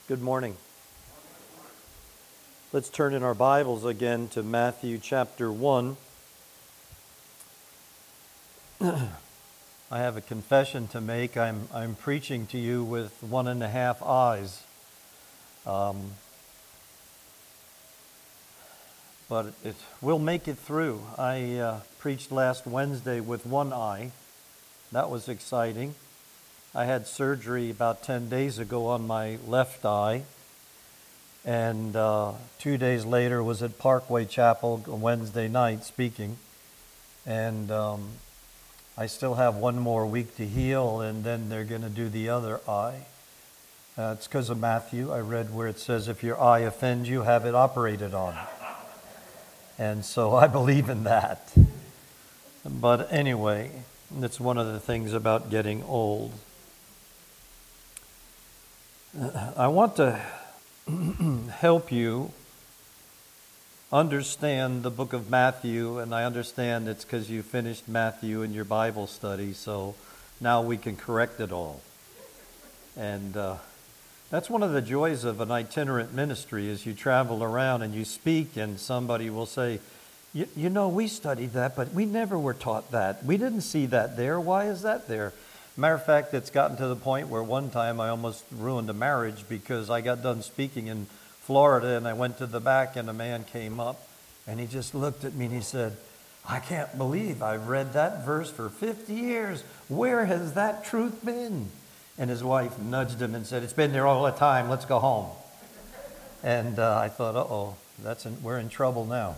Good morning. Let's turn in our Bibles again to Matthew chapter 1. I have a confession to make. I'm preaching to you with 1.5 eyes. But we'll make it through. I preached last Wednesday with one eye. That was exciting. I had surgery about 10 days ago on my left eye. And 2 days later was at Parkway Chapel Wednesday night speaking. And I still have one more week to heal, and then they're going to do the other eye. It's because of Matthew. I read where it says, if your eye offends you, have it operated on. And so I believe in that. But anyway, that's one of the things about getting old. I want to help you understand the book of Matthew, and I understand it's because you finished Matthew in your Bible study, so now we can correct it all. And that's one of the joys of an itinerant ministry, is you travel around and you speak, and somebody will say, you know, we studied that, but we never were taught that. We didn't see that there. Why is that there? Matter of fact, it's gotten to the point where one time I almost ruined a marriage because I got done speaking in Florida and I went to the back and a man came up and he just looked at me and he said, I can't believe I've read that verse for 50 years. Where has that truth been? And his wife nudged him and said, it's been there all the time. Let's go home. And I thought, we're in trouble now.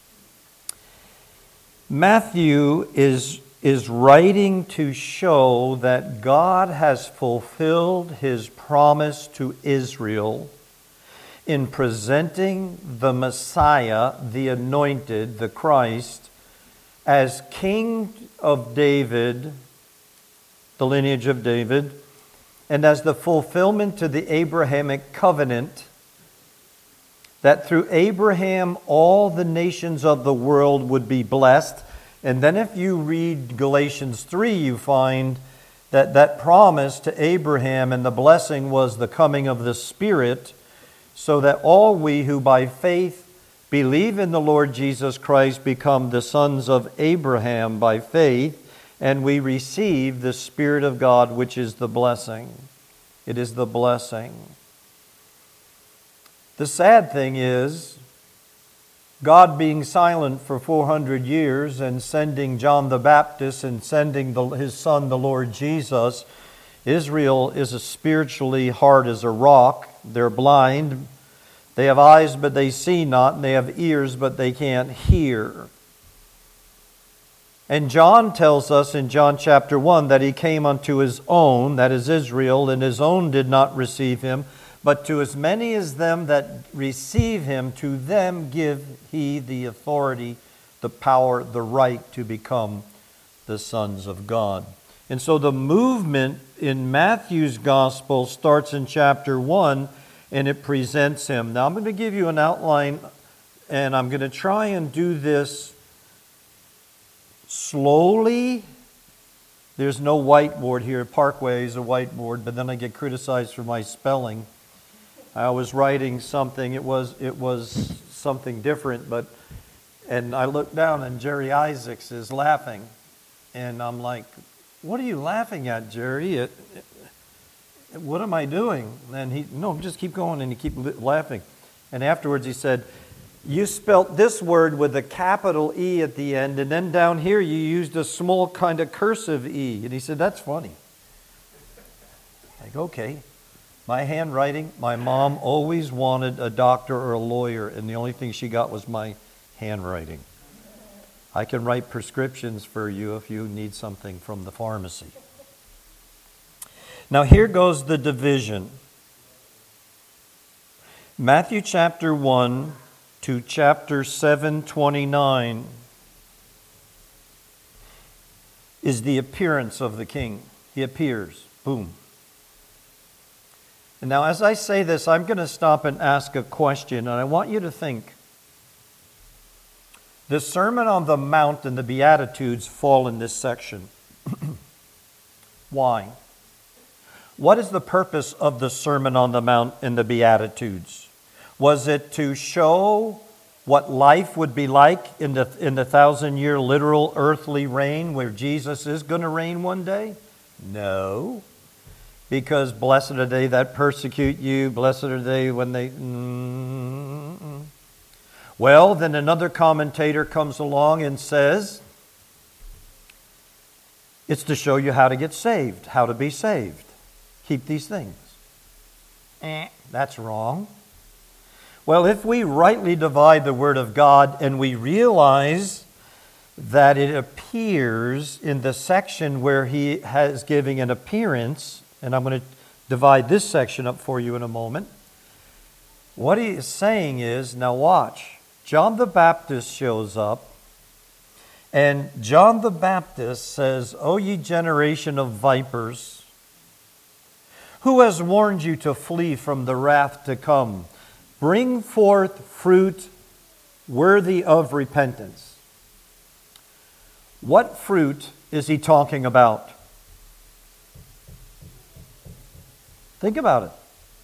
Matthew is writing to show that God has fulfilled his promise to Israel in presenting the Messiah, the anointed, the Christ, as King of David, the lineage of David, and as the fulfillment to the Abrahamic covenant, that through Abraham all the nations of the world would be blessed. And then if you read Galatians 3, you find that that promise to Abraham and the blessing was the coming of the Spirit, so that all we who by faith believe in the Lord Jesus Christ become the sons of Abraham by faith, and we receive the Spirit of God, which is the blessing. It is the blessing. The sad thing is, God being silent for 400 years and sending John the Baptist and sending his son, the Lord Jesus, Israel is as spiritually hard as a rock. They're blind. They have eyes, but they see not. And they have ears, but they can't hear. And John tells us in John chapter 1 that he came unto his own, that is Israel, and his own did not receive him. But to as many as them that receive him, to them give he the authority, the power, the right to become the sons of God. And so the movement in Matthew's gospel starts in chapter 1, and it presents him. Now I'm going to give you an outline, and I'm going to try and do this slowly. There's no whiteboard here. Parkway is a whiteboard, but then I get criticized for my spelling. I was writing something, it was something different, and I looked down and Jerry Isaacs is laughing. And I'm like, what are you laughing at, Jerry? What am I doing? And no, just keep going, and he keep laughing. And afterwards he said, you spelt this word with a capital E at the end, and then down here you used a small kind of cursive E. And he said, that's funny. Like, okay. My handwriting, my mom always wanted a doctor or a lawyer, and the only thing she got was my handwriting. I can write prescriptions for you if you need something from the pharmacy. Now here goes the division. Matthew chapter 1 to chapter 7:29 is the appearance of the king. He appears. Boom. And now as I say this, I'm going to stop and ask a question, and I want you to think. The Sermon on the Mount and the Beatitudes fall in this section. Why? What is the purpose of the Sermon on the Mount and the Beatitudes? Was it to show what life would be like in the 1,000-year literal earthly reign where Jesus is going to reign one day? No. Because blessed are they that persecute you, blessed are they when they... Well, then another commentator comes along and says, it's to show you how to get saved, how to be saved. Keep these things. That's wrong. Well, if we rightly divide the Word of God and we realize that it appears in the section where he has giving an appearance, and I'm going to divide this section up for you in a moment. What he is saying is, now watch, John the Baptist shows up, and John the Baptist says, O ye generation of vipers, who has warned you to flee from the wrath to come? Bring forth fruit worthy of repentance. What fruit is he talking about? Think about it.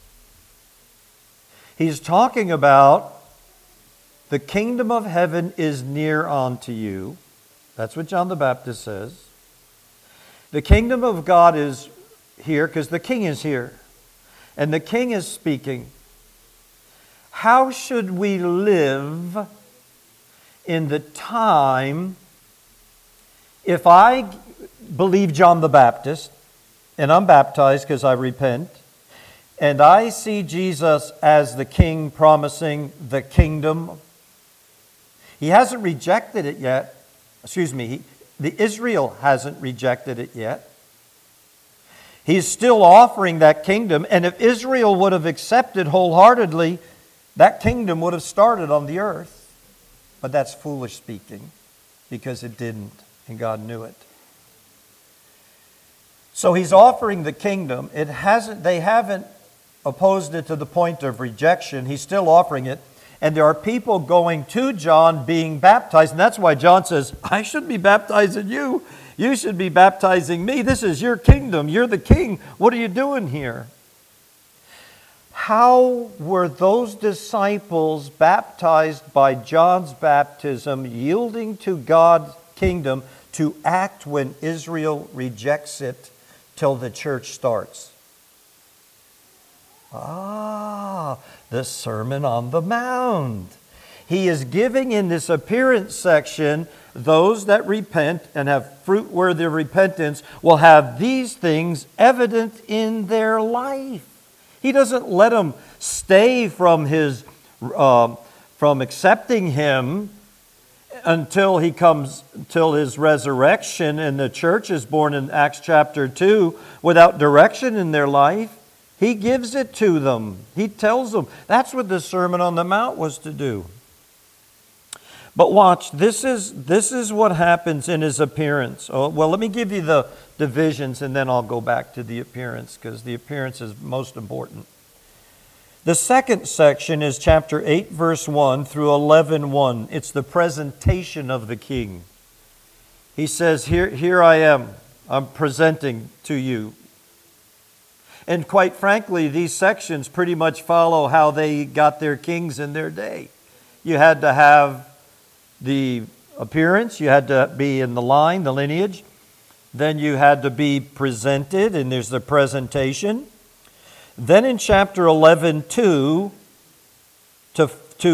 He's talking about the kingdom of heaven is near unto you. That's what John the Baptist says. The kingdom of God is here because the king is here. And the king is speaking. How should we live in the time if I believe John the Baptist and I'm baptized because I repent and I see Jesus as the king promising the kingdom? He hasn't rejected it yet. The Israel hasn't rejected it yet. He's still offering that kingdom. And if Israel would have accepted wholeheartedly, that kingdom would have started on the earth. But that's foolish speaking because it didn't, and God knew it. So he's offering the kingdom. They haven't opposed it to the point of rejection. He's still offering it. And there are people going to John being baptized. And that's why John says, I shouldn't be baptizing you. You should be baptizing me. This is your kingdom. You're the king. What are you doing here? How were those disciples baptized by John's baptism, yielding to God's kingdom to act when Israel rejects it till the church starts? The Sermon on the Mount. He is giving in this appearance section, those that repent and have fruit worthy of repentance will have these things evident in their life. He doesn't let them stay from accepting him until his resurrection and the church is born in Acts chapter 2 without direction in their life. He gives it to them. He tells them. That's what the Sermon on the Mount was to do. But watch, this is what happens in his appearance. Oh, well, let me give you the divisions and then I'll go back to the appearance because the appearance is most important. The second section is chapter 8, verse 1 through 11:1. It's the presentation of the king. He says, here I am. I'm presenting to you. And quite frankly, these sections pretty much follow how they got their kings in their day. You had to have the appearance, you had to be in the line, the lineage. Then you had to be presented, and there's the presentation. Then in chapter 11:2 to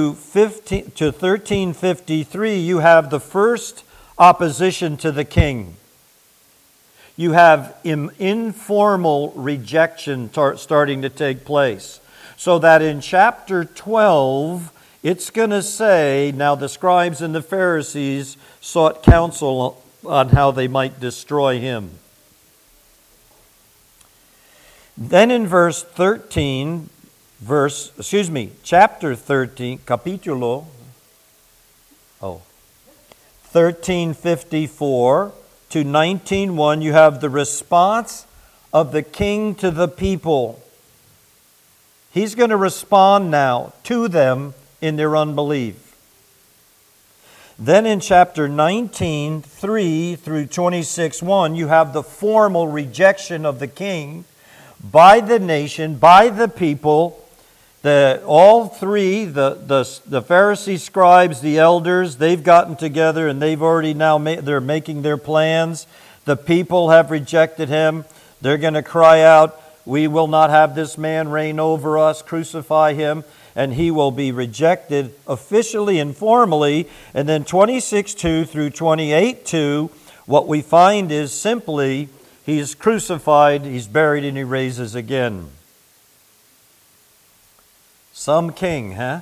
1353, you have the first opposition to the king. You have informal rejection starting to take place. So that in chapter 12, it's going to say, now the scribes and the Pharisees sought counsel on how they might destroy him. Then in chapter 13, capítulo 1354 to 19:1, you have the response of the king to the people. He's going to respond now to them in their unbelief. Then in chapter 19:3 through 26:1, you have the formal rejection of the king. by the nation, by the people. All three, the Pharisees, scribes, the elders, they've gotten together and they've already they're making their plans. The people have rejected him. They're going to cry out, "We will not have this man reign over us, crucify him." And he will be rejected officially and formally. And then 26:2 through 28:2, what we find is simply he is crucified, he's buried, and he raises again. Some king, huh?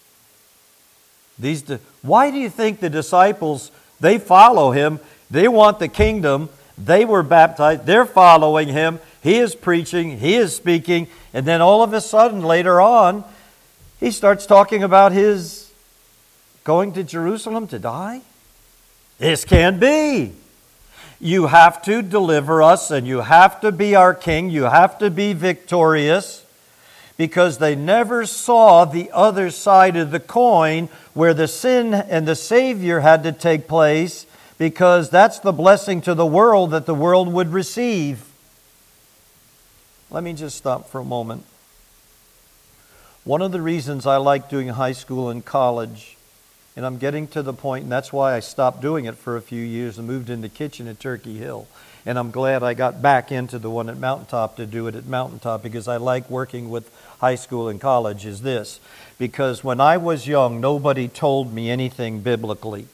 Why do you think the disciples, they follow him? They want the kingdom. They were baptized. They're following him. He is preaching. He is speaking. And then all of a sudden, later on, he starts talking about his going to Jerusalem to die. This can't be. You have to deliver us, and you have to be our king. You have to be victorious. Because they never saw the other side of the coin where the sin and the Savior had to take place, because that's the blessing to the world that the world would receive. Let me just stop for a moment. One of the reasons I like doing high school and college, and I'm getting to the point, and that's why I stopped doing it for a few years and moved into kitchen at Turkey Hill. And I'm glad I got back into the one at Mountaintop to do it at Mountaintop, because I like working with high school and college, is this. Because when I was young, nobody told me anything biblically.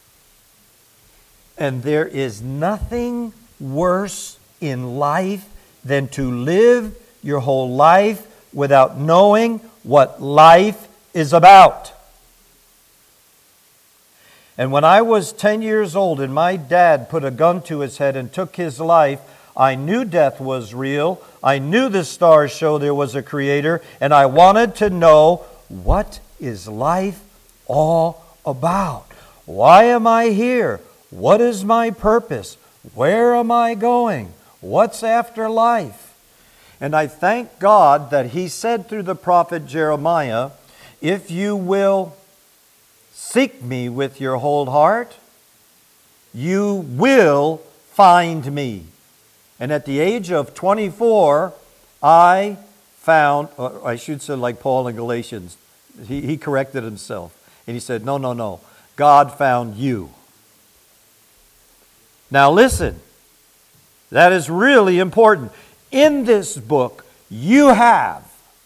And there is nothing worse in life than to live your whole life without knowing what life is about. And when I was 10 years old and my dad put a gun to his head and took his life, I knew death was real. I knew the stars show there was a creator. And I wanted to know, what is life all about? Why am I here? What is my purpose? Where am I going? What's after life? And I thank God that He said through the prophet Jeremiah, if you will seek me with your whole heart, you will find me. And at the age of 24, I found, or I should say like Paul in Galatians, he corrected himself. And he said, no, God found you. Now listen, that is really important. In this book, you have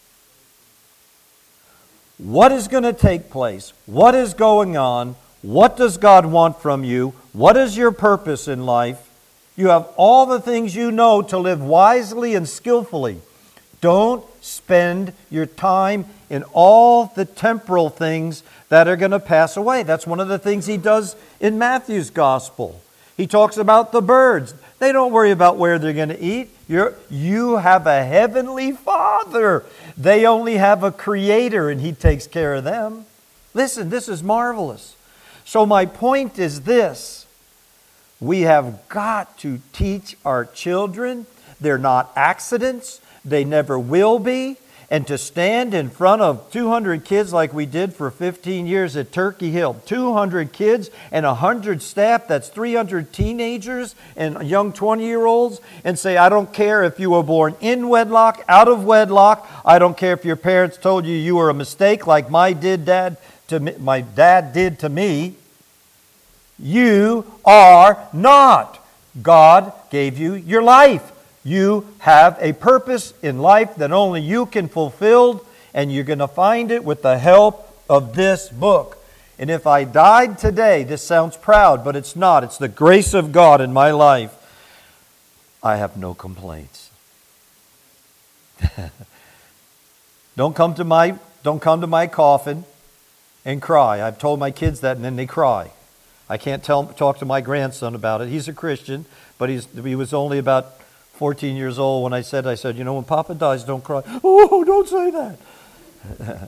what is going to take place, what is going on, what does God want from you, what is your purpose in life. You have all the things you know to live wisely and skillfully. Don't spend your time in all the temporal things that are going to pass away. That's one of the things He does in Matthew's gospel. He talks about the birds. They don't worry about where they're going to eat. You have a heavenly Father. They only have a Creator, and He takes care of them. Listen, this is marvelous. So my point is this. We have got to teach our children. They're not accidents. They never will be. And to stand in front of 200 kids like we did for 15 years at Turkey Hill, 200 kids and 100 staff, that's 300 teenagers and young 20-year-olds, and say, I don't care if you were born in wedlock, out of wedlock. I don't care if your parents told you you were a mistake like my dad did to me. You are not. God gave you your life. You have a purpose in life that only you can fulfill, and you're going to find it with the help of this book. And if I died today, this sounds proud, but it's not. It's the grace of God in my life. I have no complaints. Don't come to my coffin and cry. I've told my kids that, and then they cry. I can't talk to my grandson about it. He's a Christian, but he was only about 14 years old when I said, when Papa dies, don't cry. Oh, don't say that.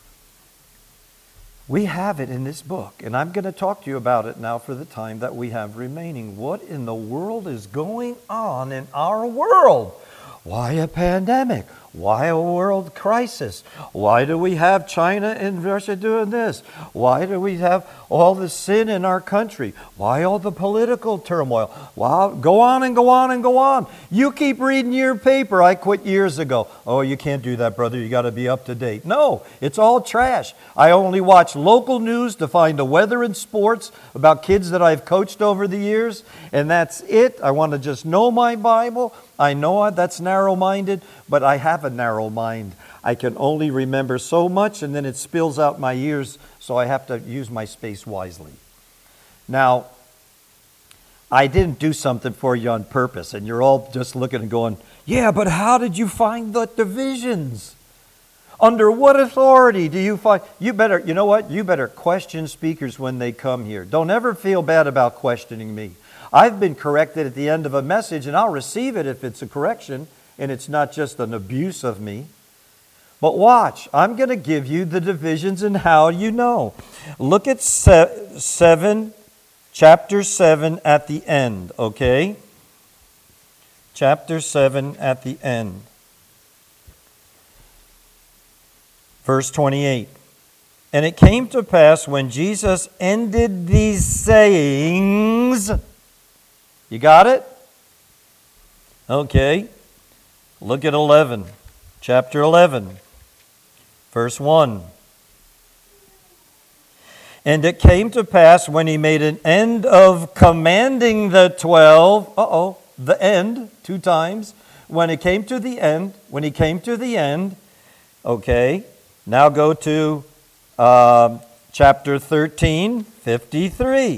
We have it in this book, and I'm going to talk to you about it now for the time that we have remaining. What in the world is going on in our world? Why a pandemic? Why a world crisis? Why do we have China and Russia doing this? Why do we have all the sin in our country? Why all the political turmoil? Wow, go on and go on and go on. You keep reading your paper. I quit years ago. Oh, you can't do that, brother. You got to be up to date. No, it's all trash. I only watch local news to find the weather and sports about kids that I've coached over the years, and that's it. I want to just know my Bible. I know that's narrow-minded, but I have a narrow mind. I can only remember so much, and then it spills out my ears, so I have to use my space wisely. Now, I didn't do something for you on purpose, and you're all just looking and going, yeah, but how did you find the divisions? Under what authority do you find? You know what? You better question speakers when they come here. Don't ever feel bad about questioning me. I've been corrected at the end of a message, and I'll receive it if it's a correction and it's not just an abuse of me. But watch, I'm going to give you the divisions and how you know. Look at chapter 7 at the end, okay? Chapter 7 at the end. Verse 28. And it came to pass when Jesus ended these sayings... You got it? Okay. Look at 11. Chapter 11. Verse 1. And it came to pass when he made an end of commanding the 12. The end, 2 times. When he came to the end. Okay. Now go to chapter 13, 53.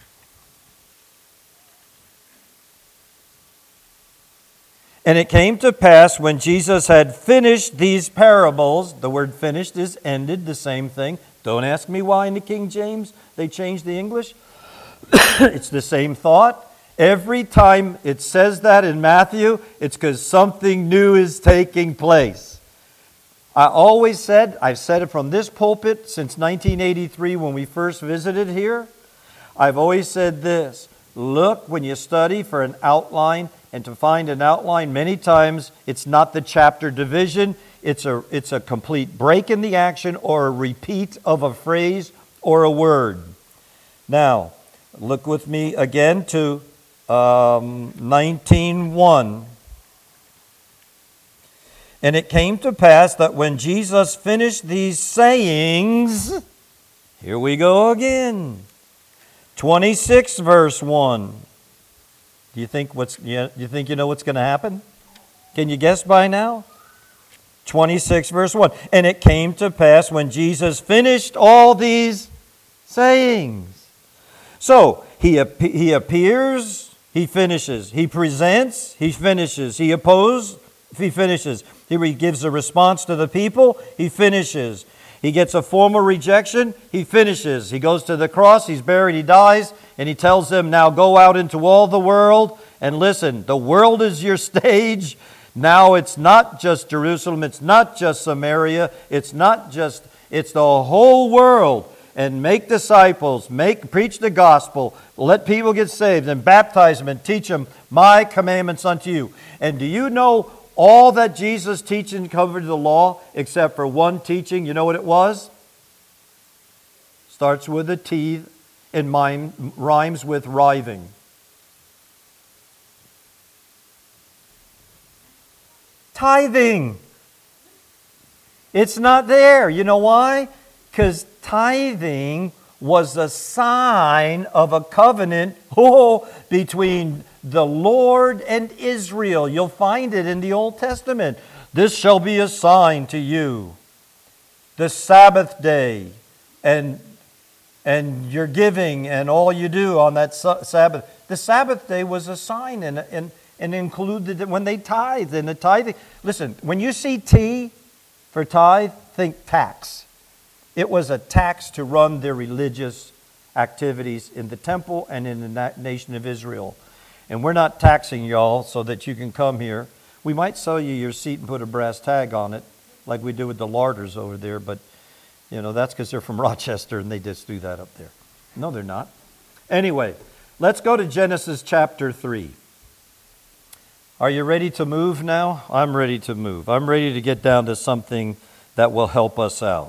And it came to pass when Jesus had finished these parables, the word finished is ended, the same thing. Don't ask me why in the King James they changed the English. It's the same thought. Every time it says that in Matthew, it's because something new is taking place. I've said it from this pulpit since 1983 when we first visited here. I've always said this, look when you study for an outline, and to find an outline, many times it's not the chapter division, it's a complete break in the action or a repeat of a phrase or a word. Now, look with me again to 19:1. And it came to pass that when Jesus finished these sayings, here we go again. 26 verse 1. Do you think you know what's going to happen? Can you guess by now? 26 verse 1. And it came to pass when Jesus finished all these sayings. So, he appears, he finishes. He presents, he finishes. He opposes, he finishes. He gives a response to the people, he finishes. He gets a formal rejection, he finishes. He goes to the cross, he's buried, he dies, and he tells them, now go out into all the world, and listen, the world is your stage. Now it's not just Jerusalem, it's not just Samaria, it's the whole world. And make disciples, preach the gospel, let people get saved, and baptize them, and teach them my commandments unto you. And do you know all that Jesus' teaching covered the law except for one teaching? You know what it was? Starts with a T and rhymes with writhing. Tithing. It's not there. You know why? Because tithing was a sign of a covenant between the Lord and Israel. You'll find it in the Old Testament. This shall be a sign to you. The Sabbath day and your giving and all you do on that Sabbath. The Sabbath day was a sign and included when they tithed. And the tithing, listen, when you see T for tithe, think tax. It was a tax to run their religious activities in the temple and in the nation of Israel. And we're not taxing y'all so that you can come here. We might sell you your seat and put a brass tag on it, like we do with the larders over there, but that's because they're from Rochester and they just do that up there. No, they're not. Anyway, let's go to Genesis chapter 3. Are you ready to move now? I'm ready to move. I'm ready to get down to something that will help us out.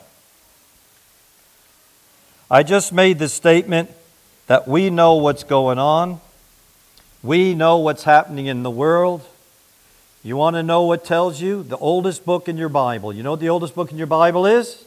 I just made the statement that we know what's going on. We know what's happening in the world. You want to know what tells you? The oldest book in your Bible. You know what the oldest book in your Bible is?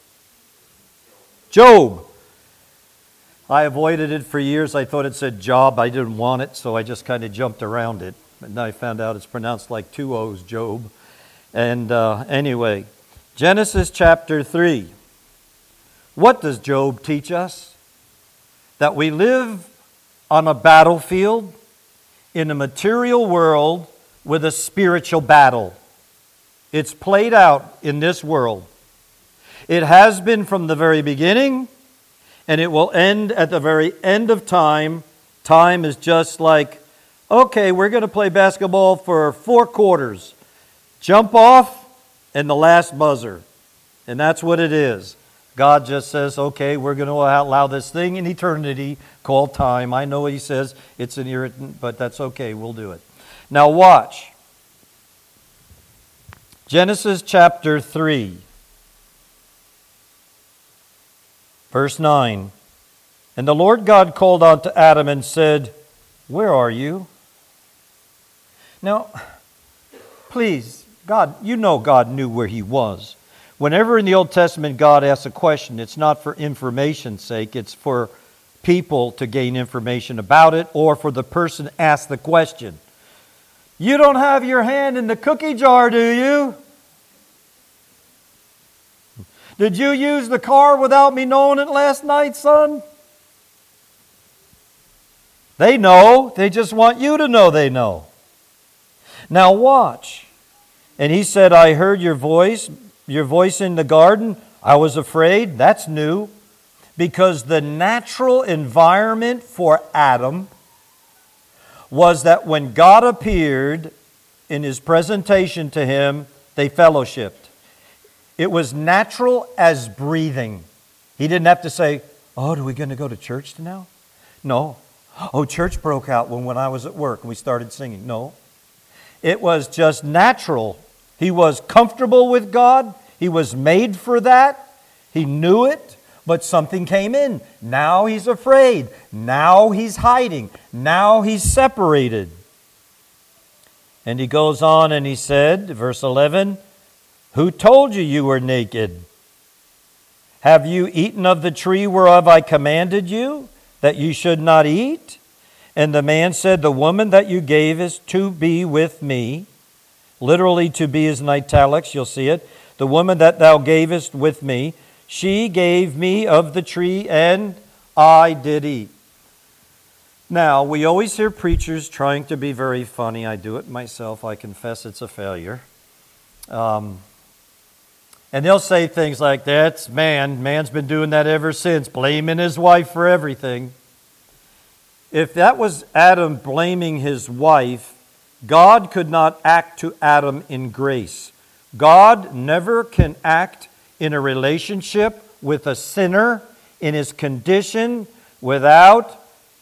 Job. I avoided it for years. I thought it said Job. I didn't want it, so I just kind of jumped around it. And then I found out it's pronounced like two O's, Job. And anyway, Genesis chapter 3. What does Job teach us? That we live on a battlefield in a material world with a spiritual battle. It's played out in this world. It has been from the very beginning, and it will end at the very end of time. Time is just like, okay, we're going to play basketball for 4 quarters. Jump off and the last buzzer. And that's what it is. God just says, okay, we're going to allow this thing in eternity called time. I know He says it's an irritant, but that's okay. We'll do it. Now watch. Genesis chapter 3, verse 9. And the Lord God called unto Adam and said, where are you? Now, please, God, you know God knew where He was. Whenever in the Old Testament God asks a question, it's not for information's sake, it's for people to gain information about it, or for the person asked the question. You don't have your hand in the cookie jar, do you? Did you use the car without me knowing it last night, son? They know. They just want you to know they know. Now watch. And he said, I heard your voice in the garden. I was afraid. That's new. Because the natural environment for Adam was that when God appeared in His presentation to him, they fellowshipped. It was natural as breathing. He didn't have to say, oh, are we going to go to church now? No. Oh, church broke out when I was at work and we started singing. No. It was just natural. He was comfortable with God. He was made for that. He knew it, but something came in. Now he's afraid. Now he's hiding. Now he's separated. And he goes on and he said, verse 11, who told you you were naked? Have you eaten of the tree whereof I commanded you, that you should not eat? And the man said, the woman that you gave is to be with me. Literally, to be is in italics, you'll see it. The woman that thou gavest with me, she gave me of the tree, and I did eat. Now, we always hear preachers trying to be very funny. I do it myself. I confess it's a failure. And they'll say things like, that's man. Man's been doing that ever since, blaming his wife for everything. If that was Adam blaming his wife, God could not act to Adam in grace. God never can act in a relationship with a sinner in his condition without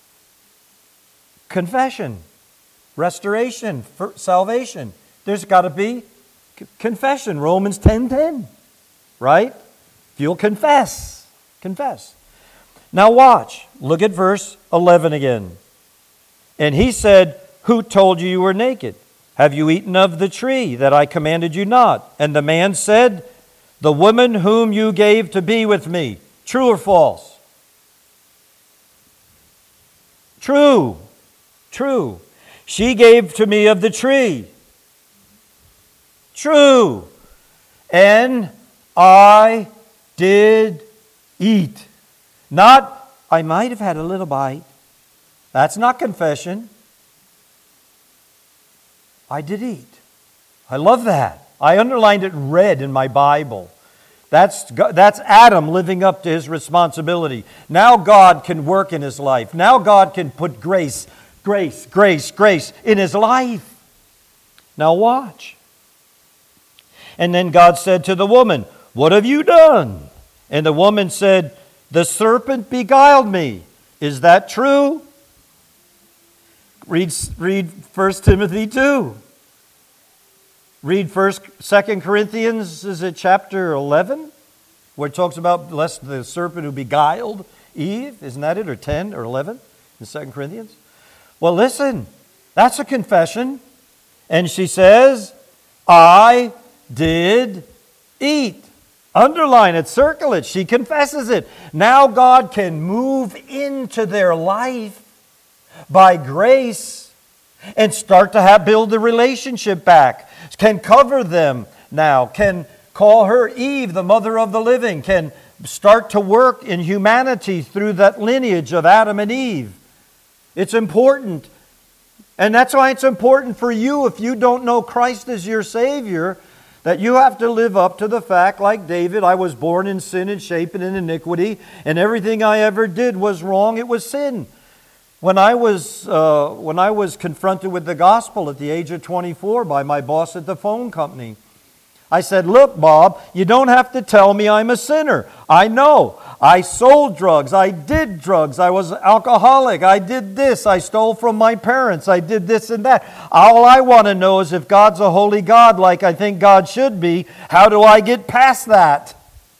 confession, restoration, salvation. There's got to be confession. Romans 10:10, right? If you'll confess. Now watch. Look at verse 11 again. And he said, who told you were naked? Have you eaten of the tree that I commanded you not? And the man said, the woman whom you gave to be with me. True or false? True. She gave to me of the tree. True. And I did eat. Not, I might have had a little bite. That's not confession. I did eat. I love that. I underlined it red in my Bible. That's Adam living up to his responsibility. Now God can work in his life. Now God can put grace in his life. Now watch. And then God said to the woman, what have you done? And the woman said, the serpent beguiled me. Is that true? Read 1 Timothy 2. Read 2 Corinthians, is it chapter 11? Where it talks about lest the serpent who beguiled Eve. Isn't that it? Or 10 or 11 in 2 Corinthians? Well, listen, that's a confession. And she says, I did eat. Underline it, circle it. She confesses it. Now God can move into their life by grace and start to build the relationship back. Can cover them now. Can call her Eve, the mother of the living. Can start to work in humanity through that lineage of Adam and Eve. It's important. And that's why it's important for you, if you don't know Christ as your Savior, that you have to live up to the fact, like David, I was born in sin and shapen in iniquity, and everything I ever did was wrong. It was sin. When I was confronted with the gospel at the age of 24 by my boss at the phone company, I said, look, Bob, you don't have to tell me I'm a sinner. I know. I sold drugs. I did drugs. I was an alcoholic. I did this. I stole from my parents. I did this and that. All I want to know is if God's a holy God like I think God should be, how do I get past that?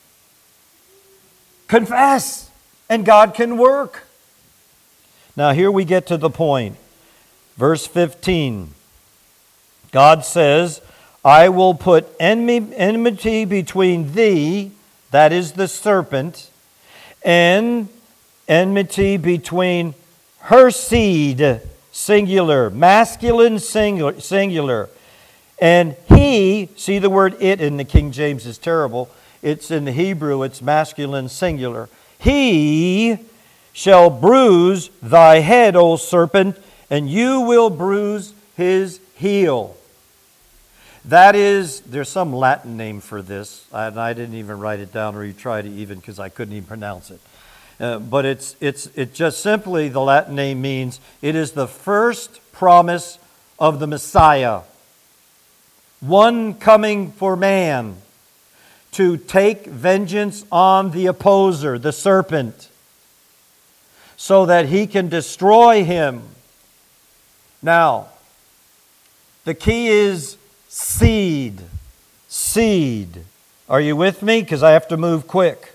Confess, and God can work. Now here we get to the point. Verse 15. God says, I will put enmity between thee, that is the serpent, and enmity between her seed, singular, masculine, singular. And he, see the word it in the King James is terrible. It's in the Hebrew, it's masculine, singular. He shall bruise thy head, O serpent, and you will bruise his heel. That is, there's some Latin name for this, and I didn't even write it down or you try to even because I couldn't even pronounce it. But it just simply, the Latin name means it is the first promise of the Messiah. One coming for man to take vengeance on the opposer, the serpent, so that he can destroy him. Now, the key is seed. Seed. Are you with me? Because I have to move quick.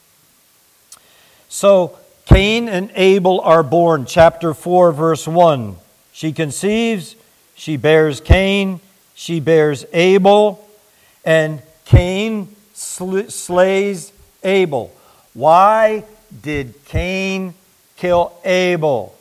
So, Cain and Abel are born. Chapter 4, verse 1. She conceives, she bears Cain, she bears Abel, and Cain slays Abel. Why did Cain kill Abel?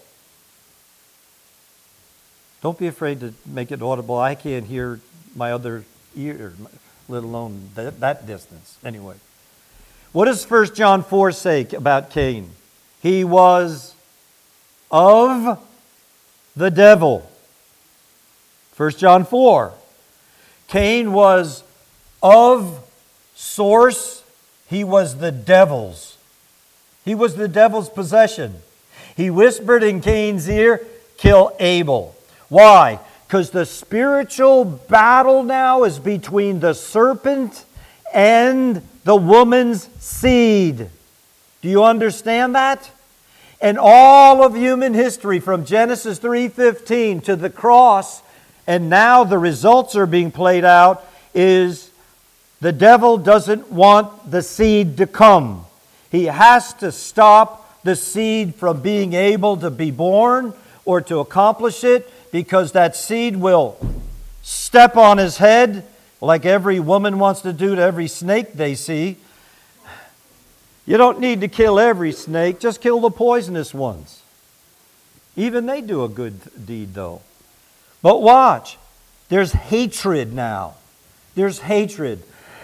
Don't be afraid to make it audible. I can't hear my other ear, let alone that distance. Anyway, what does 1 John 4 say about Cain? He was of the devil. 1 John 4. Cain was of source. He was the devil's. He was the devil's possession. He whispered in Cain's ear, kill Abel. Why? Because the spiritual battle now is between the serpent and the woman's seed. Do you understand that? And all of human history from Genesis 3:15 to the cross, and now the results are being played out, is the devil doesn't want the seed to come. He has to stop the seed from being able to be born or to accomplish it, because that seed will step on his head like every woman wants to do to every snake they see. You don't need to kill every snake, just kill the poisonous ones. Even they do a good deed though. But watch, there's hatred now. There's hatred.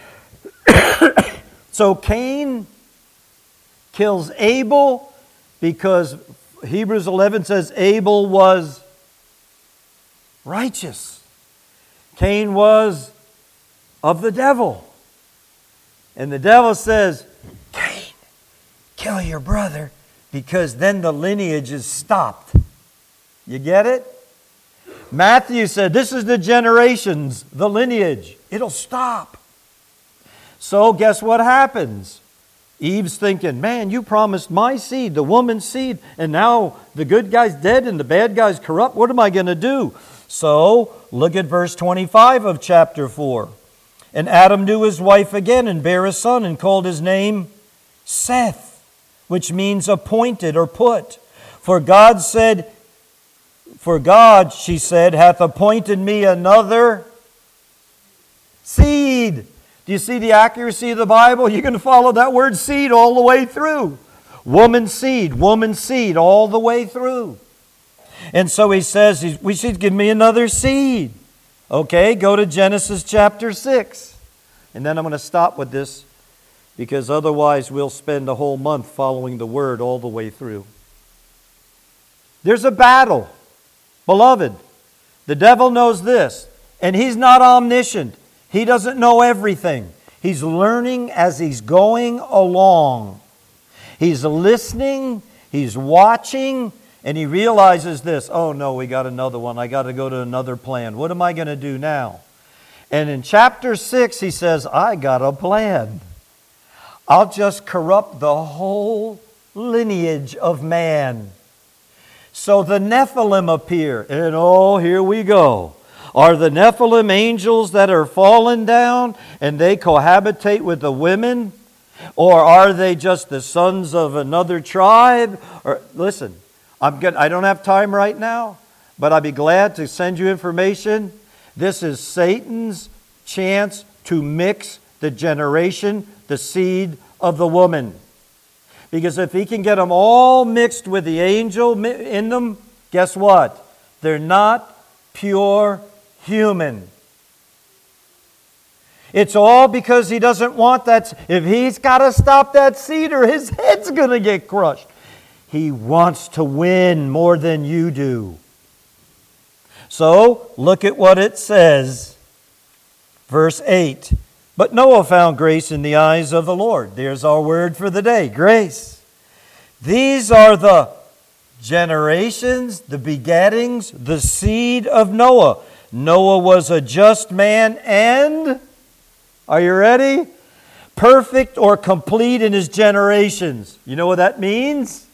So Cain kills Abel because Hebrews 11 says Abel was righteous. Cain was of the devil. And the devil says, Cain, kill your brother, because then the lineage is stopped. You get it? Matthew said, this is the generations, the lineage. It'll stop. So guess what happens? Eve's thinking, man, you promised my seed, the woman's seed, and now the good guy's dead and the bad guy's corrupt. What am I going to do? So, look at verse 25 of chapter 4. And Adam knew his wife again and bare a son and called his name Seth, which means appointed or put. For God, she said, hath appointed me another seed. Do you see the accuracy of the Bible? You can follow that word seed all the way through. Woman seed, all the way through. And so he says, we should give me another seed. Okay, go to Genesis chapter 6. And then I'm going to stop with this because otherwise we'll spend a whole month following the word all the way through. There's a battle. Beloved, the devil knows this, and he's not omniscient. He doesn't know everything. He's learning as he's going along. He's listening, he's watching, and he realizes this. Oh no, we got another one. I got to go to another plan. What am I going to do now? And in chapter 6, he says, I got a plan. I'll just corrupt the whole lineage of man. So the Nephilim appear, and oh, here we go. Are the Nephilim angels that are fallen down and they cohabitate with the women? Or are they just the sons of another tribe? Or listen, I don't have time right now, but I'd be glad to send you information. This is Satan's chance to mix the generation, the seed of the woman. Because if he can get them all mixed with the angel in them, guess what? They're not pure human. It's all because he doesn't want that. If he's got to stop that seed or his head's going to get crushed. He wants to win more than you do. So, look at what it says. Verse 8. But Noah found grace in the eyes of the Lord. There's our word for the day, grace. These are the generations, the begettings, the seed of Noah. Noah was a just man and, are you ready? Perfect or complete in his generations. You know what that means?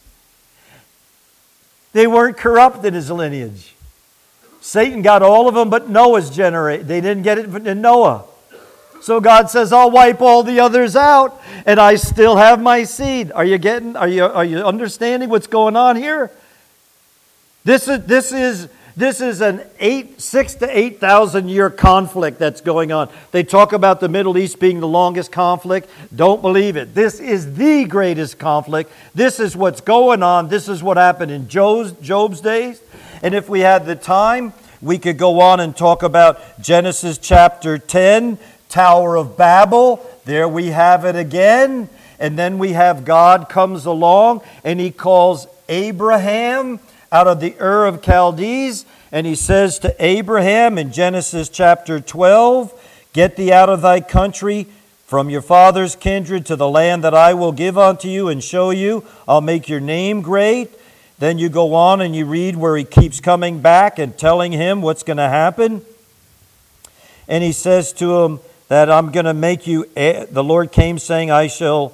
They weren't corrupt in his lineage. Satan got all of them but Noah's generation. They didn't get it in Noah. So God says, I'll wipe all the others out, and I still have my seed. Are you understanding what's going on here? This is an 6 to 8,000 year conflict that's going on. They talk about the Middle East being the longest conflict. Don't believe it. This is the greatest conflict. This is what's going on. This is what happened in Job's days. And if we had the time, we could go on and talk about Genesis chapter 10, Tower of Babel. There we have it again. And then we have God comes along and he calls Abraham out of the Ur of Chaldees. And he says to Abraham in Genesis chapter 12, get thee out of thy country, from your father's kindred to the land that I will give unto you and show you. I'll make your name great. Then you go on and you read where he keeps coming back and telling him what's going to happen. And he says to him that I'm going to make you, the Lord came saying, I shall,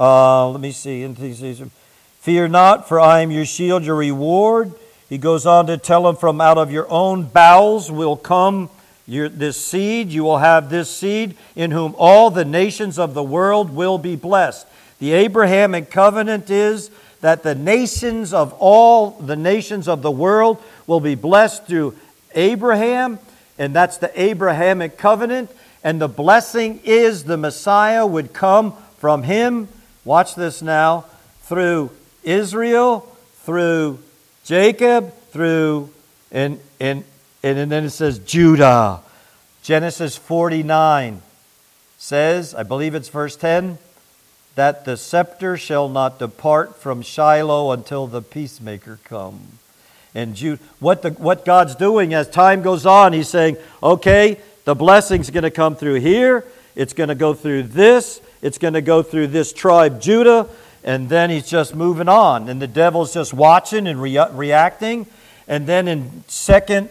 fear not, for I am your shield, your reward. He goes on to tell him, from out of your own bowels will come this seed. You will have this seed in whom all the nations of the world will be blessed. The Abrahamic covenant is that the nations of the world will be blessed through Abraham, and that's the Abrahamic covenant. And the blessing is the Messiah would come from him. Watch this now. Through Israel, through Jacob, and then it says Judah. Genesis 49 says, I believe it's verse 10, that the scepter shall not depart from Shiloh until the peacemaker come. And what God's doing as time goes on, he's saying, okay, the blessing's going to come through here. It's going to go through this. It's going to go through this tribe, Judah. And then he's just moving on. And the devil's just watching and reacting. And then in 2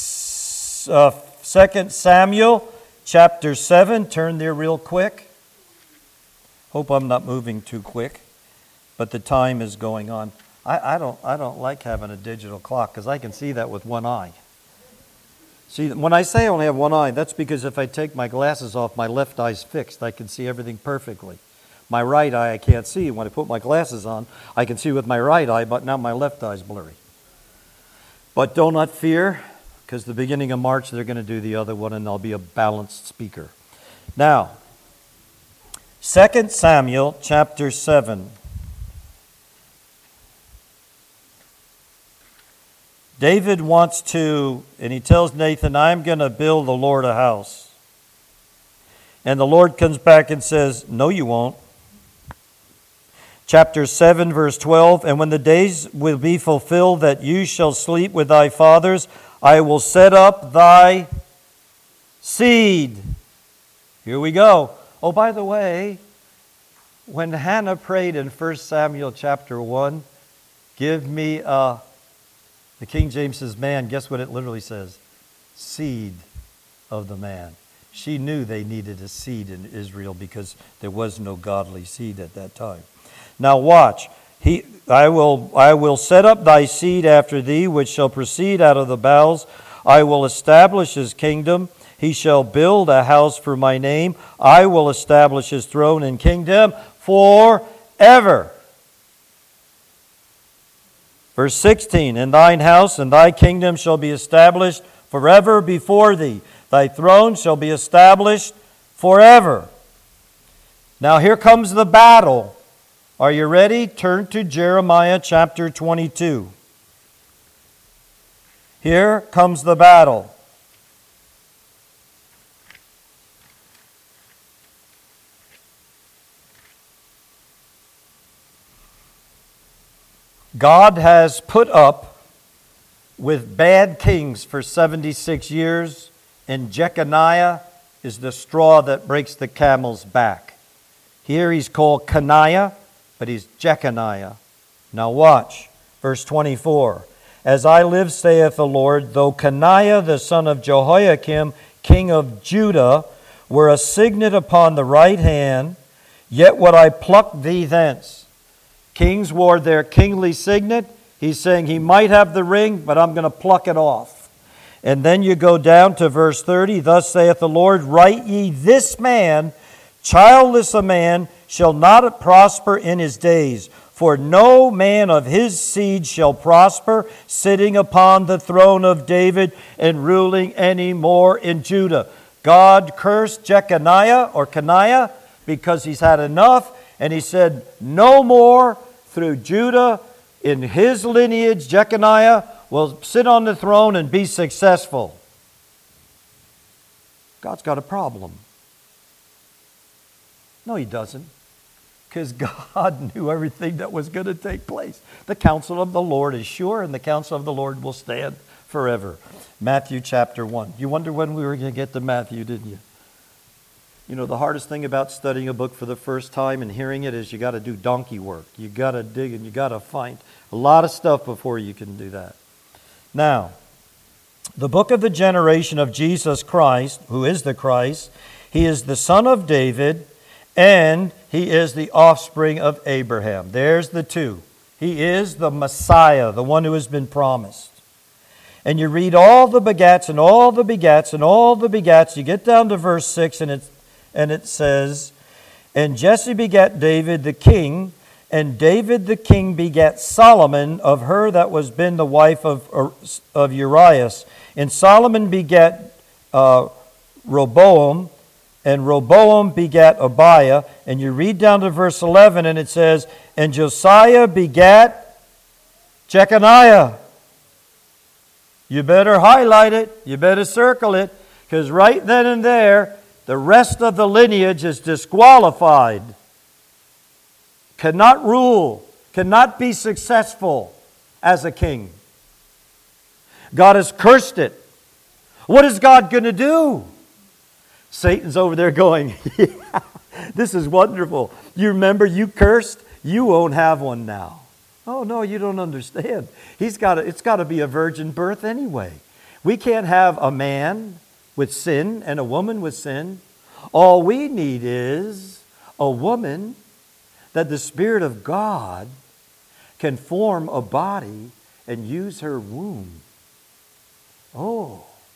Samuel chapter 7, turn there real quick. Hope I'm not moving too quick. But the time is going on. I don't like having a digital clock because I can see that with one eye. See, when I say I only have one eye, that's because if I take my glasses off, my left eye's fixed. I can see everything perfectly. My right eye I can't see. When I put my glasses on, I can see with my right eye, but now my left eye's blurry. But do not fear, because the beginning of March they're going to do the other one, and I'll be a balanced speaker. Now, 2 Samuel chapter 7. David wants to, and he tells Nathan, I'm going to build the Lord a house. And the Lord comes back and says, no, you won't. Chapter 7, verse 12, and when the days will be fulfilled that you shall sleep with thy fathers, I will set up thy seed. Here we go. Oh, by the way, when Hannah prayed in 1 Samuel chapter 1, give me a... The King James says, man, guess what it literally says? Seed of the man. She knew they needed a seed in Israel because there was no godly seed at that time. Now watch. I will set up thy seed after thee, which shall proceed out of the bowels. I will establish his kingdom. He shall build a house for my name. I will establish his throne and kingdom forever. Verse 16, and thine house and thy kingdom shall be established forever before thee. Thy throne shall be established forever. Now here comes the battle. Are you ready? Turn to Jeremiah chapter 22. Here comes the battle. God has put up with bad kings for 76 years, and Jeconiah is the straw that breaks the camel's back. Here he's called Coniah, but he's Jeconiah. Now watch, verse 24. As I live, saith the Lord, though Coniah the son of Jehoiakim, king of Judah, were a signet upon the right hand, yet would I pluck thee thence. Kings wore their kingly signet. He's saying he might have the ring, but I'm going to pluck it off. And then you go down to verse 30. Thus saith the Lord, write ye, this man, childless a man, shall not prosper in his days. For no man of his seed shall prosper, sitting upon the throne of David and ruling any more in Judah. God cursed Jeconiah or Coniah because he's had enough. And he said, no more through Judah, in his lineage, Jeconiah will sit on the throne and be successful. God's got a problem. No, he doesn't. Because God knew everything that was going to take place. The counsel of the Lord is sure, and the counsel of the Lord will stand forever. Matthew chapter 1. You wonder when we were going to get to Matthew, didn't you? You know, the hardest thing about studying a book for the first time and hearing it is you got to do donkey work. You got to dig and you got to find a lot of stuff before you can do that. Now, the book of the generation of Jesus Christ, who is the Christ, he is the son of David, and he is the offspring of Abraham. There's the two. He is the Messiah, the one who has been promised. And you read all the begats and all the begats and all the begats. You get down to verse 6 and it says, and Jesse begat David the king, and David the king begat Solomon of her that was been the wife of Urias. And Solomon begat Rehoboam, and Rehoboam begat Abiah. And you read down to verse 11, and it says, and Josiah begat Jeconiah. You better highlight it. You better circle it. Because right then and there, the rest of the lineage is disqualified. Cannot rule. Cannot be successful as a king. God has cursed it. What is God going to do? Satan's over there going, yeah, this is wonderful. You remember you cursed? You won't have one now. Oh, no, you don't understand. It's got to be a virgin birth anyway. We can't have a man with sin and a woman with sin. All we need is a woman that the Spirit of God can form a body and use her womb. Oh,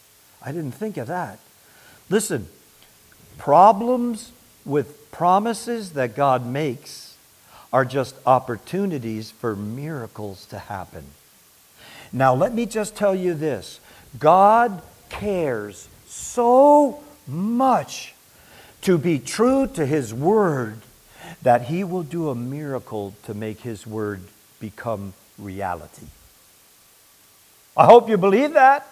I didn't think of that. Listen, problems with promises that God makes are just opportunities for miracles to happen. Now, let me just tell you this. God cares so much to be true to His Word that He will do a miracle to make His Word become reality. I hope you believe that.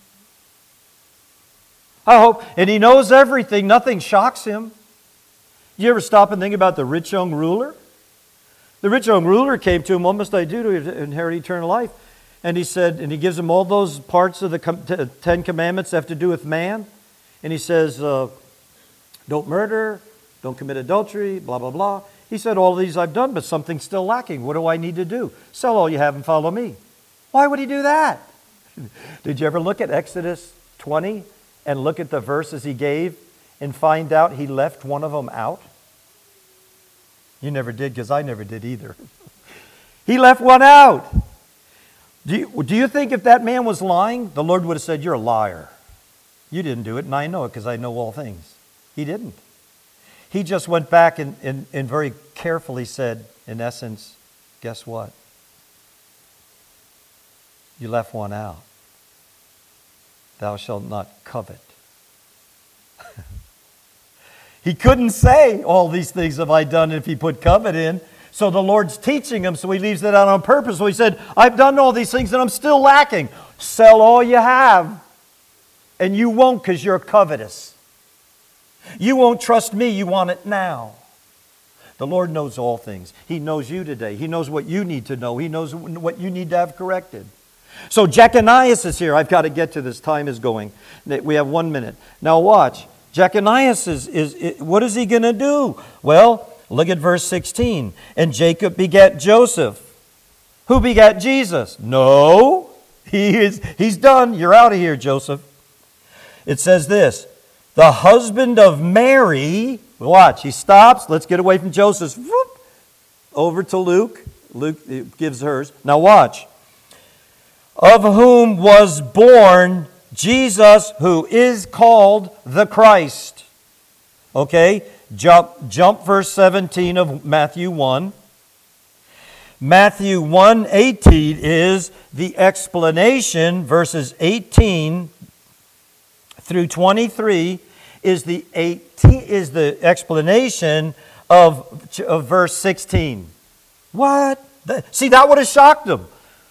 I hope. And He knows everything. Nothing shocks Him. You ever stop and think about the rich young ruler? The rich young ruler came to Him, what must I do to inherit eternal life? And He said, and He gives him all those parts of the 10 Commandments that have to do with man. And He says, don't murder, don't commit adultery, blah, blah, blah. He said, all of these I've done, but something's still lacking. What do I need to do? Sell all you have and follow me. Why would He do that? Did you ever look at Exodus 20 and look at the verses He gave and find out He left one of them out? You never did, because I never did either. He left one out. Do you think if that man was lying, the Lord would have said, you're a liar. You didn't do it, and I know it because I know all things. He didn't. He just went back and very carefully said, in essence, guess what? You left one out. Thou shalt not covet. He couldn't say all these things have I done if he put covet in. So the Lord's teaching him, so he leaves it out on purpose. So he said, I've done all these things and I'm still lacking. Sell all you have. And you won't because you're covetous. You won't trust me, you want it now. The Lord knows all things. He knows you today. He knows what you need to know. He knows what you need to have corrected. So Jeconias is here. I've got to get to this. Time is going. We have 1 minute. Now watch. Jeconias is what is he going to do? Well, look at verse 16. And Jacob begat Joseph. Who begat Jesus? No. He's done. You're out of here, Joseph. It says this. The husband of Mary. Watch. He stops. Let's get away from Joseph. Whoop, over to Luke. Luke gives hers. Now watch. Of whom was born Jesus, who is called the Christ. Okay, jump verse 17 of Matthew 1. Matthew 1:18 is the explanation, verses 18 through 23 is the explanation of verse 16. What? See, that would have shocked them.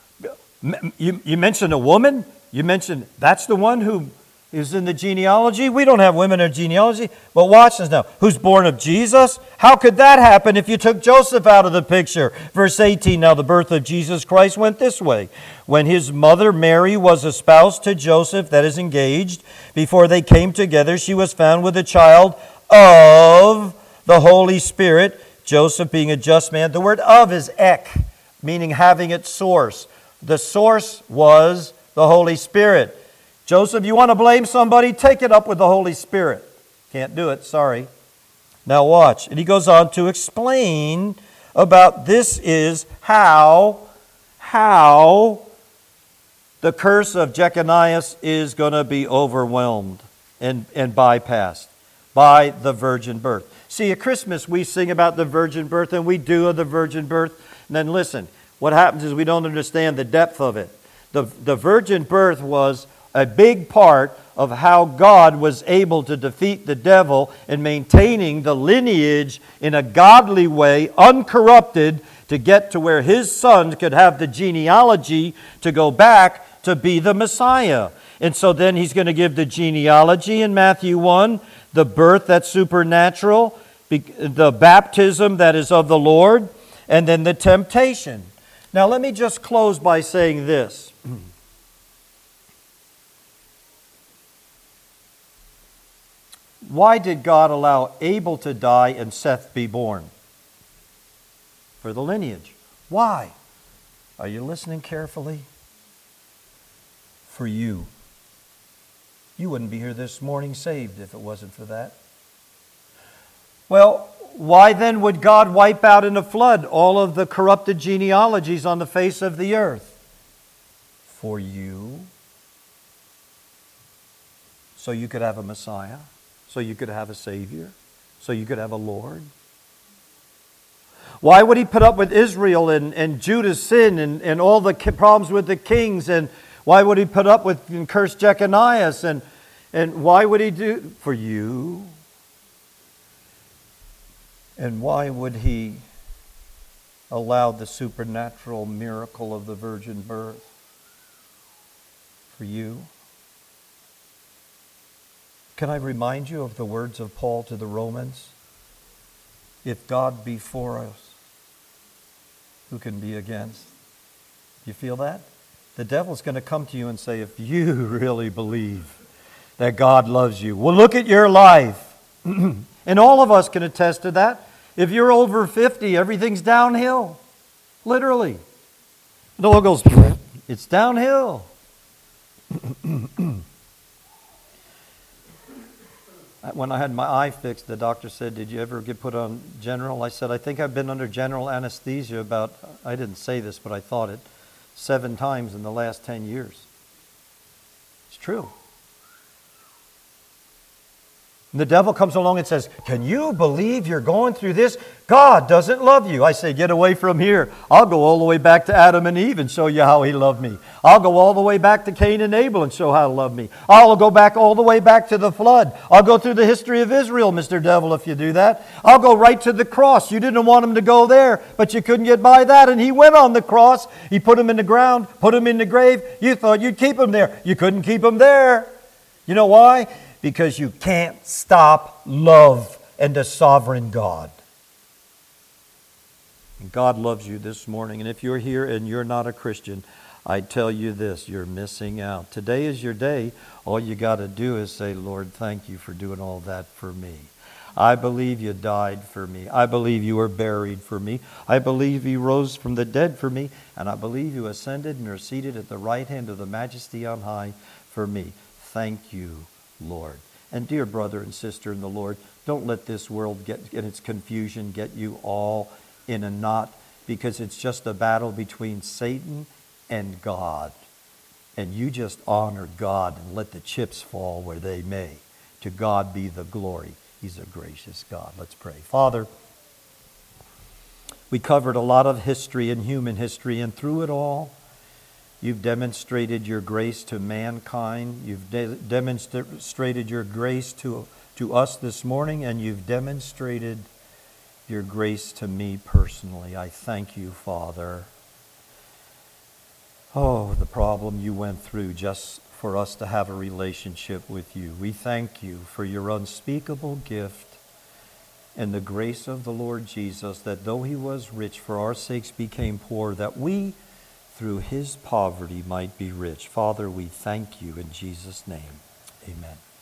You mentioned a woman. You mentioned that's the one who is in the genealogy. We don't have women in our genealogy. But watch this now. Who's born of Jesus? How could that happen if you took Joseph out of the picture? Verse 18, now the birth of Jesus Christ went this way. When his mother Mary was espoused to Joseph, that is engaged, before they came together, she was found with a child of the Holy Spirit. Joseph being a just man. The word of is ek, meaning having its source. The source was the Holy Spirit. Joseph, you want to blame somebody? Take it up with the Holy Spirit. Can't do it, sorry. Now watch. And he goes on to explain about this is how the curse of Jeconias is going to be overwhelmed and bypassed by the virgin birth. See, at Christmas we sing about the virgin birth and we do of the virgin birth. And then listen. What happens is we don't understand the depth of it. The virgin birth was a big part of how God was able to defeat the devil in maintaining the lineage in a godly way, uncorrupted, to get to where his son could have the genealogy to go back to be the Messiah. And so then he's going to give the genealogy in Matthew 1, the birth that's supernatural, the baptism that is of the Lord, and then the temptation. Now, let me just close by saying this. Why did God allow Abel to die and Seth be born? For the lineage. Why? Are you listening carefully? For you. You wouldn't be here this morning saved if it wasn't for that. Well, why then would God wipe out in a flood all of the corrupted genealogies on the face of the earth? For you. So you could have a Messiah, so you could have a Savior, so you could have a Lord. Why would he put up with Israel and Judah's sin and all the problems with the kings? And why would he put up with and curse Jeconiah? And why would he do for you? And why would he allow the supernatural miracle of the virgin birth for you? Can I remind you of the words of Paul to the Romans? If God be for us, who can be against? You feel that? The devil's going to come to you and say, if you really believe that God loves you, well, look at your life. And all of us can attest to that. If you're over 50, everything's downhill. Literally. The Lord goes, it's downhill. When I had my eye fixed, the doctor said, did you ever get put on general? I said, I think I've been under general anesthesia about, I didn't say this, but I thought it, 7 times in the last 10 years. It's true. And the devil comes along and says, can you believe you're going through this? God doesn't love you. I say, get away from here. I'll go all the way back to Adam and Eve and show you how he loved me. I'll go all the way back to Cain and Abel and show how he loved me. I'll go back all the way back to the flood. I'll go through the history of Israel, Mr. Devil, if you do that. I'll go right to the cross. You didn't want him to go there, but you couldn't get by that. And he went on the cross. He put him in the ground, put him in the grave. You thought you'd keep him there. You couldn't keep him there. You know why? Because you can't stop love and the sovereign God. And God loves you this morning. And if you're here and you're not a Christian, I tell you this, you're missing out. Today is your day. All you got to do is say, Lord, thank you for doing all that for me. I believe you died for me. I believe you were buried for me. I believe you rose from the dead for me. And I believe you ascended and are seated at the right hand of the Majesty on high for me. Thank you, Lord. And dear brother and sister in the Lord, don't let this world get in its confusion get you all in a knot, because it's just a battle between Satan and God. And you just honor God and let the chips fall where they may. To God be the glory. He's a gracious God. Let's pray. Father, we covered a lot of history and human history, and through it all, you've demonstrated your grace to mankind. You've demonstrated your grace to us this morning, and you've demonstrated your grace to me personally. I thank you, Father. Oh, the problem you went through just for us to have a relationship with you. We thank you for your unspeakable gift and the grace of the Lord Jesus, that though he was rich, for our sakes became poor, that we through his poverty might be rich. Father, we thank you in Jesus' name. Amen.